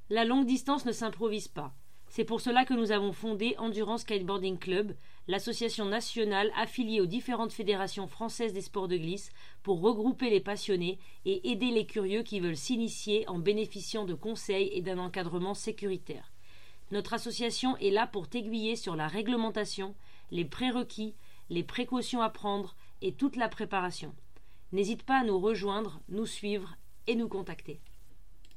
La longue distance ne s'improvise pas. C'est pour cela que nous avons fondé Endurance Kiteboarding Club, l'association nationale affiliée aux différentes fédérations françaises des sports de glisse, pour regrouper les passionnés et aider les curieux qui veulent s'initier en bénéficiant de conseils et d'un encadrement sécuritaire. Notre association est là pour t'aiguiller sur la réglementation, les prérequis, les précautions à prendre et toute la préparation. N'hésite pas à nous rejoindre, nous suivre et nous contacter.